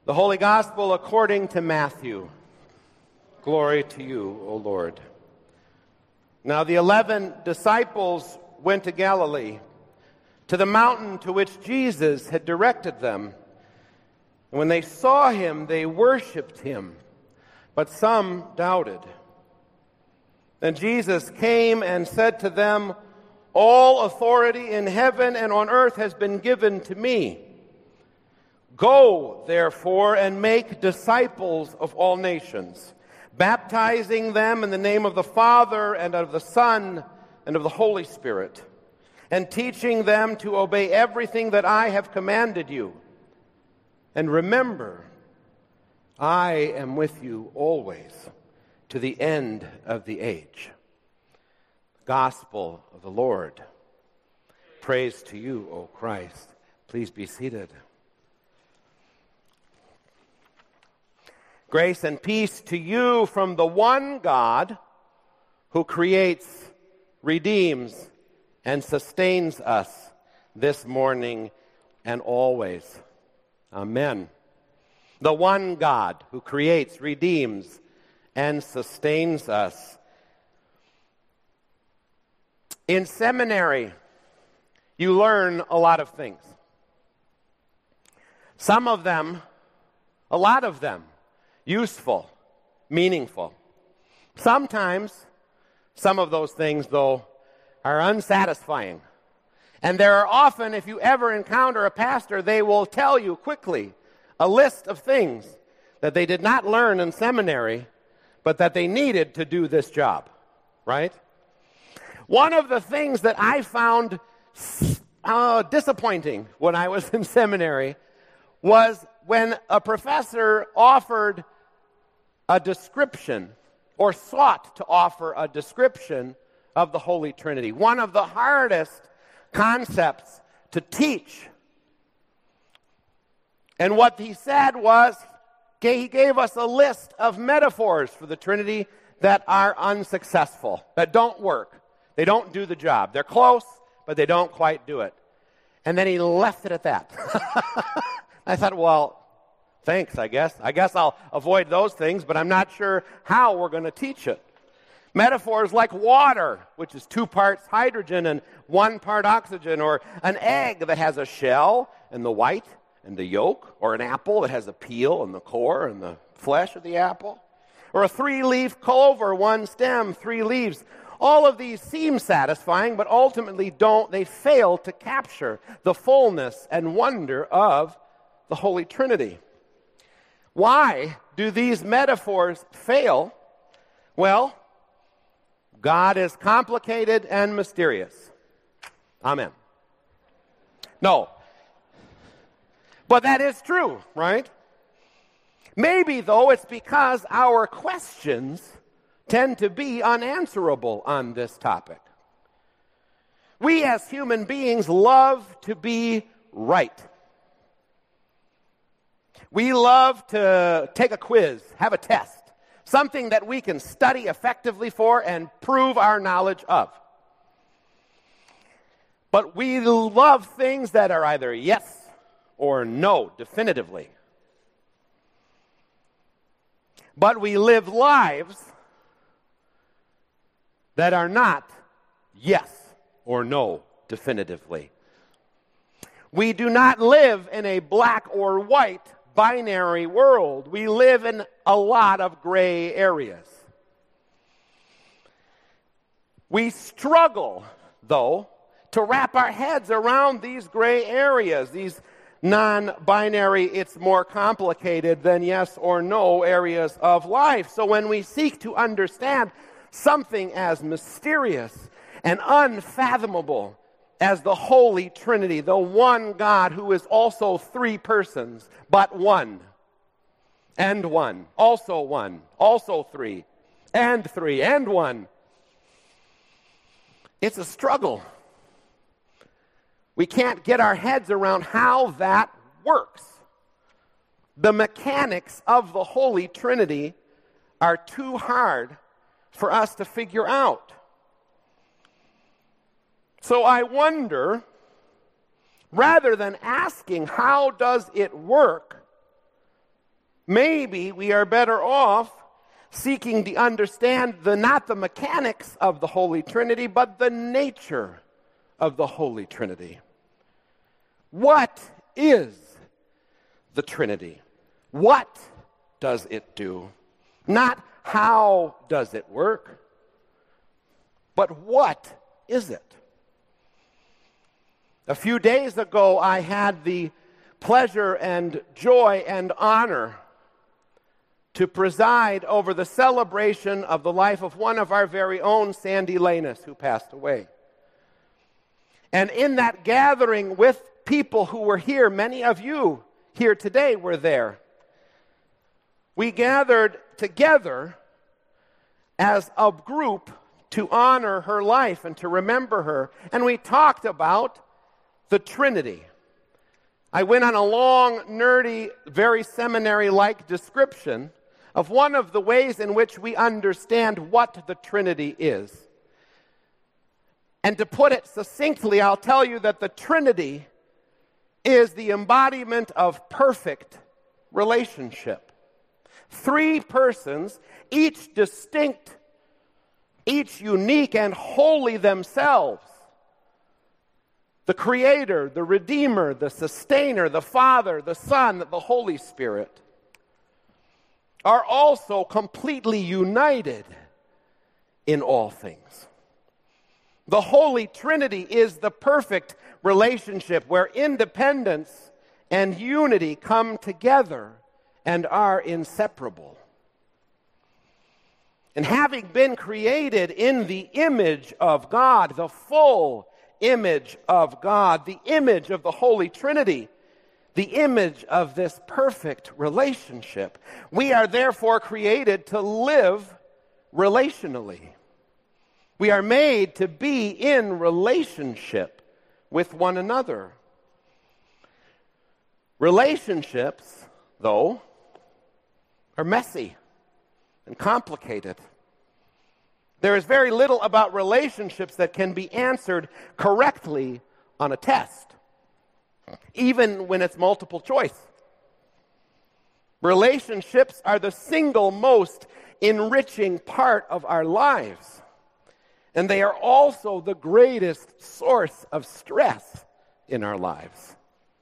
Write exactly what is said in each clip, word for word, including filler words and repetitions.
The Holy Gospel according to Matthew. Glory to you, O Lord. Now the eleven disciples went to Galilee, to the mountain to which Jesus had directed them. And when they saw him, they worshipped him, but some doubted. Then Jesus came and said to them, "All authority in heaven and on earth has been given to me. Go, therefore, and make disciples of all nations, baptizing them in the name of the Father and of the Son and of the Holy Spirit, and teaching them to obey everything that I have commanded you. And remember, I am with you always, to the end of the age." Gospel of the Lord. Praise to you, O Christ. Please be seated. Grace and peace to you from the one God who creates, redeems, and sustains us this morning and always. Amen. The one God who creates, redeems, and sustains us. In seminary, you learn a lot of things. Some of them, a lot of them, useful, meaningful. Sometimes, some of those things, though, are unsatisfying. And there are often, if you ever encounter a pastor, they will tell you quickly a list of things that they did not learn in seminary, but that they needed to do this job, right? One of the things that I found uh, disappointing when I was in seminary was when a professor offered a description or sought to offer a description of the Holy Trinity. One of the hardest concepts to teach. And what he said was, he gave us a list of metaphors for the Trinity that are unsuccessful, that don't work. They don't do the job. They're close, but they don't quite do it. And then he left it at that. I thought, well, thanks, I guess. I guess I'll avoid those things, but I'm not sure how we're going to teach it. Metaphors like water, which is two parts hydrogen and one part oxygen, or an egg that has a shell and the white and the yolk, or an apple that has a peel and the core and the flesh of the apple, or a three-leaf clover, one stem, three leaves. All of these seem satisfying, but ultimately don't. They fail to capture the fullness and wonder of the Holy Trinity. Why do these metaphors fail? Well, God is complicated and mysterious. Amen. No. But that is true, right? Maybe, though, it's because our questions tend to be unanswerable on this topic. We as human beings love to be right. We love to take a quiz, have a test, something that we can study effectively for and prove our knowledge of. But we love things that are either yes or no, definitively. But we live lives that are not yes or no, definitively. We do not live in a black or white binary world. We live in a lot of gray areas. We struggle, though, to wrap our heads around these gray areas, these non-binary, it's more complicated than yes or no areas of life. So when we seek to understand something as mysterious and unfathomable as the Holy Trinity, the one God who is also three persons, but one, and one, also one, also three, and three, and one. It's a struggle. We can't get our heads around how that works. The mechanics of the Holy Trinity are too hard for us to figure out. So I wonder, rather than asking how does it work, maybe we are better off seeking to understand the not the mechanics of the Holy Trinity, but the nature of the Holy Trinity. What is the Trinity? What does it do? Not how does it work, but what is it? A few days ago, I had the pleasure and joy and honor to preside over the celebration of the life of one of our very own, Sandy Lanus, who passed away. And in that gathering with people who were here, many of you here today were there, we gathered together as a group to honor her life and to remember her. And we talked about the Trinity. I went on a long, nerdy, very seminary-like description of one of the ways in which we understand what the Trinity is. And to put it succinctly, I'll tell you that the Trinity is the embodiment of perfect relationship. Three persons, each distinct, each unique and holy themselves. The Creator, the Redeemer, the Sustainer, the Father, the Son, the Holy Spirit, are also completely united in all things. The Holy Trinity is the perfect relationship where independence and unity come together and are inseparable. And having been created in the image of God, the full image of God, the image of the Holy Trinity, the image of this perfect relationship, we are therefore created to live relationally. We are made to be in relationship with one another. Relationships, though, are messy and complicated. There is very little about relationships that can be answered correctly on a test, even when it's multiple choice. Relationships are the single most enriching part of our lives, and they are also the greatest source of stress in our lives.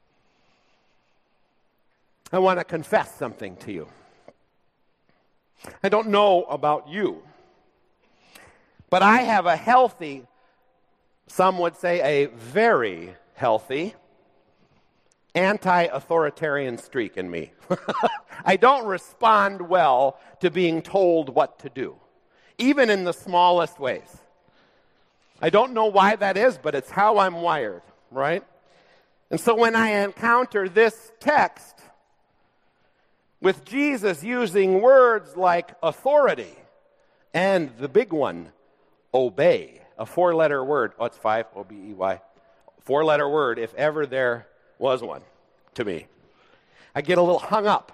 I want to confess something to you. I don't know about you, but I have a healthy, some would say a very healthy, anti-authoritarian streak in me. I don't respond well to being told what to do, even in the smallest ways. I don't know why that is, but it's how I'm wired, right? And so when I encounter this text with Jesus using words like authority and the big one, obey, a four-letter word. Oh, it's five, O B E Y. Four-letter word, if ever there was one, to me. I get a little hung up.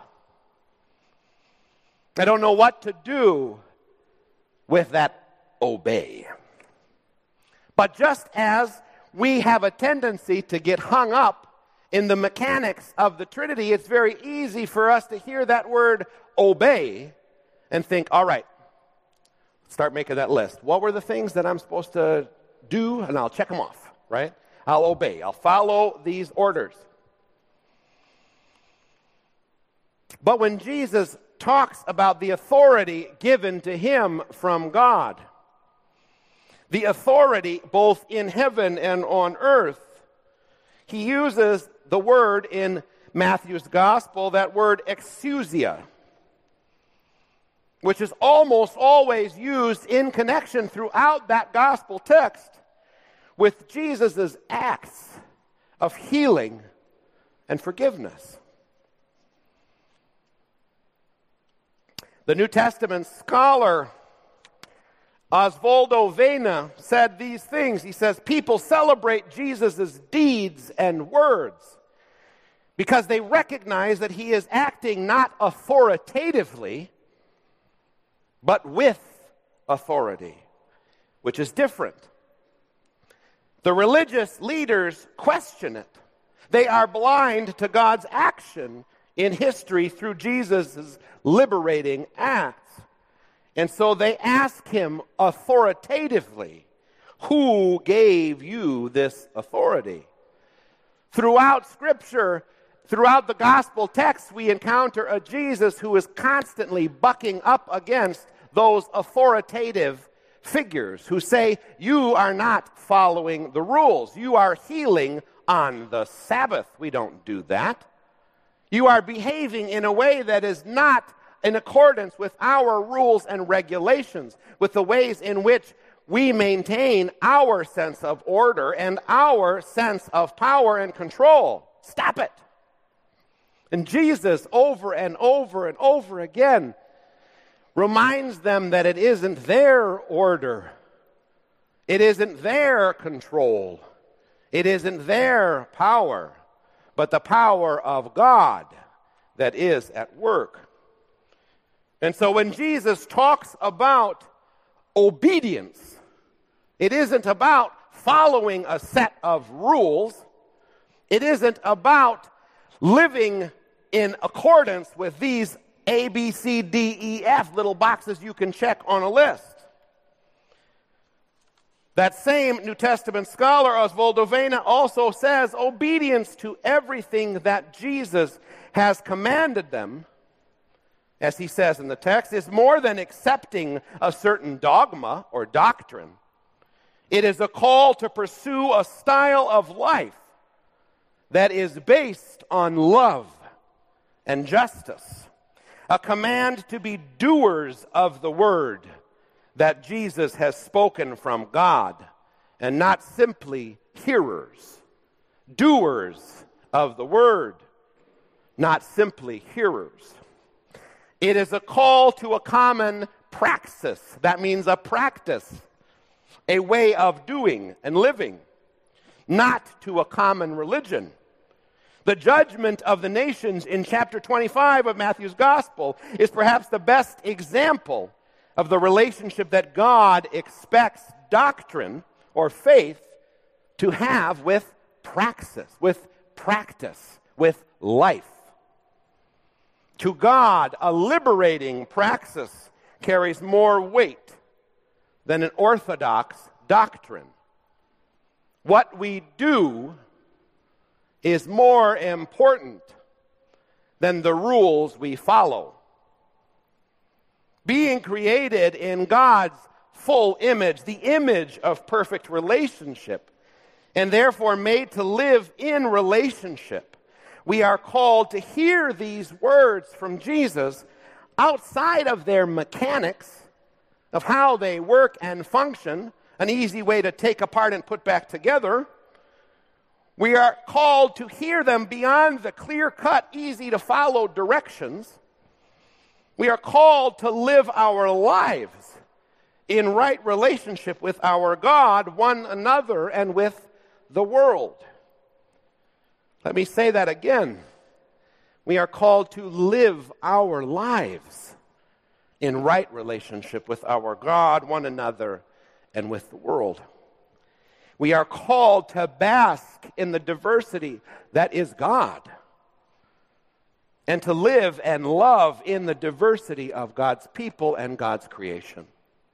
I don't know what to do with that obey. But just as we have a tendency to get hung up in the mechanics of the Trinity, it's very easy for us to hear that word obey and think, all right, start making that list. What were the things that I'm supposed to do? And I'll check them off, right? I'll obey. I'll follow these orders. But when Jesus talks about the authority given to him from God, the authority both in heaven and on earth, he uses the word in Matthew's gospel, that word exousia, which is almost always used in connection throughout that gospel text with Jesus' acts of healing and forgiveness. The New Testament scholar Osvaldo Vena said these things. He says, people celebrate Jesus' deeds and words because they recognize that he is acting not authoritatively, but with authority, which is different. The religious leaders question it. They are blind to God's action in history through Jesus' liberating acts. And so they ask him authoritatively, who gave you this authority? Throughout Scripture, throughout the gospel texts, we encounter a Jesus who is constantly bucking up against those authoritative figures who say, you are not following the rules. You are healing on the Sabbath. We don't do that. You are behaving in a way that is not in accordance with our rules and regulations, with the ways in which we maintain our sense of order and our sense of power and control. Stop it. And Jesus, over and over and over again, reminds them that it isn't their order. It isn't their control. It isn't their power, but the power of God that is at work. And so when Jesus talks about obedience, it isn't about following a set of rules. It isn't about living in accordance with these A, B, C, D, E, F little boxes you can check on a list. That same New Testament scholar, Osvaldo Vena, also says obedience to everything that Jesus has commanded them, as he says in the text, is more than accepting a certain dogma or doctrine. It is a call to pursue a style of life that is based on love and justice. A command to be doers of the word that Jesus has spoken from God, and not simply hearers. Doers of the word, not simply hearers. It is a call to a common praxis. That means a practice, a way of doing and living, not to a common religion. The judgment of the nations in chapter twenty-five of Matthew's Gospel is perhaps the best example of the relationship that God expects doctrine or faith to have with praxis, with practice, with life. To God, a liberating praxis carries more weight than an orthodox doctrine. What we do is more important than the rules we follow. Being created in God's full image, the image of perfect relationship, and therefore made to live in relationship, we are called to hear these words from Jesus outside of their mechanics of how they work and function, an easy way to take apart and put back together. We are called to hear them beyond the clear-cut, easy-to-follow directions. We are called to live our lives in right relationship with our God, one another, and with the world. Let me say that again. We are called to live our lives in right relationship with our God, one another, and with the world. We are called to bask in the diversity that is God, and to live and love in the diversity of God's people and God's creation.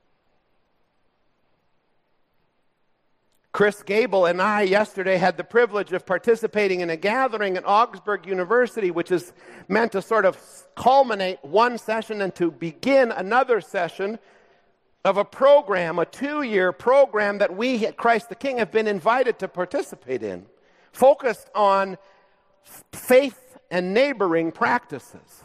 Chris Gable and I yesterday had the privilege of participating in a gathering at Augsburg University, which is meant to sort of culminate one session and to begin another session of a program, a two-year program that we at Christ the King have been invited to participate in, focused on faith and neighboring practices.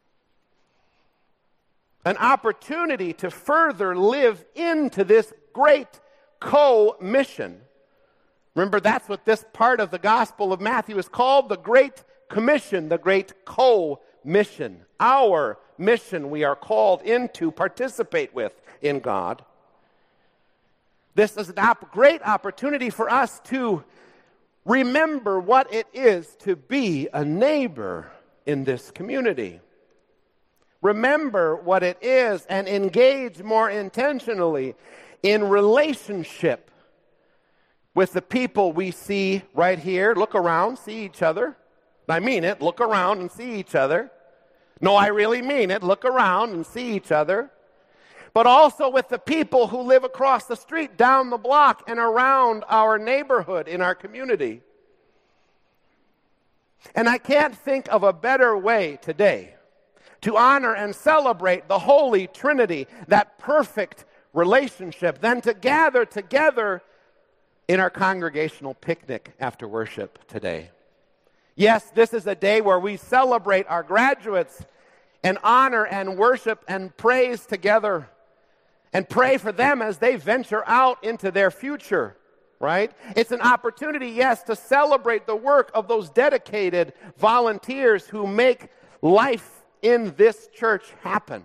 An opportunity to further live into this great co-mission. Remember, that's what this part of the Gospel of Matthew is called, the Great Commission, the Great Co-mission. Our mission we are called in to participate with in God. This is a op- great opportunity for us to remember what it is to be a neighbor in this community. Remember what it is and engage more intentionally in relationship with the people we see right here. Look around, see each other. I mean it. Look around and see each other. No, I really mean it. Look around and see each other. But also with the people who live across the street, down the block, and around our neighborhood, in our community. And I can't think of a better way today to honor and celebrate the Holy Trinity, that perfect relationship, than to gather together in our congregational picnic after worship today. Yes, this is a day where we celebrate our graduates and honor and worship and praise together and pray for them as they venture out into their future, right? It's an opportunity, yes, to celebrate the work of those dedicated volunteers who make life in this church happen.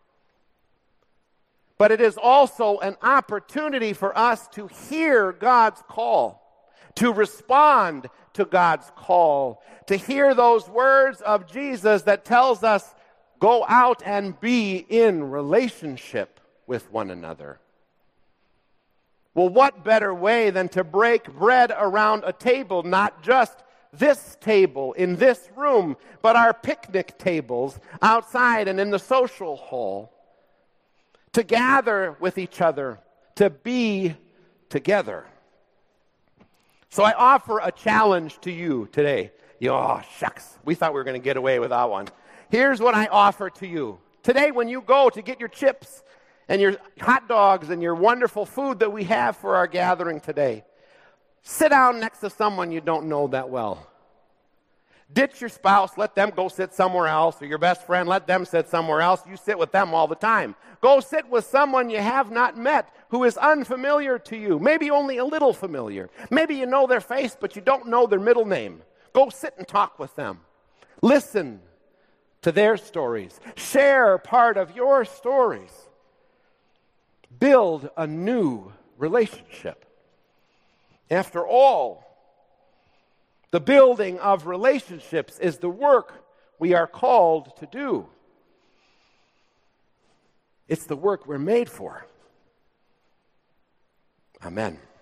But it is also an opportunity for us to hear God's call, to respond to God's call, to hear those words of Jesus that tells us, go out and be in relationship with one another. Well, what better way than to break bread around a table, not just this table in this room, but our picnic tables outside and in the social hall, to gather with each other, to be together. So I offer a challenge to you today. You know, oh, shucks, we thought we were going to get away with that one. Here's what I offer to you. Today, when you go to get your chips and your hot dogs and your wonderful food that we have for our gathering today, sit down next to someone you don't know that well. Ditch your spouse, let them go sit somewhere else, or your best friend, let them sit somewhere else. You sit with them all the time. Go sit with someone you have not met who is unfamiliar to you, maybe only a little familiar. Maybe you know their face, but you don't know their middle name. Go sit and talk with them. Listen to their stories. Share part of your stories. Build a new relationship. After all, the building of relationships is the work we are called to do. It's the work we're made for. Amen.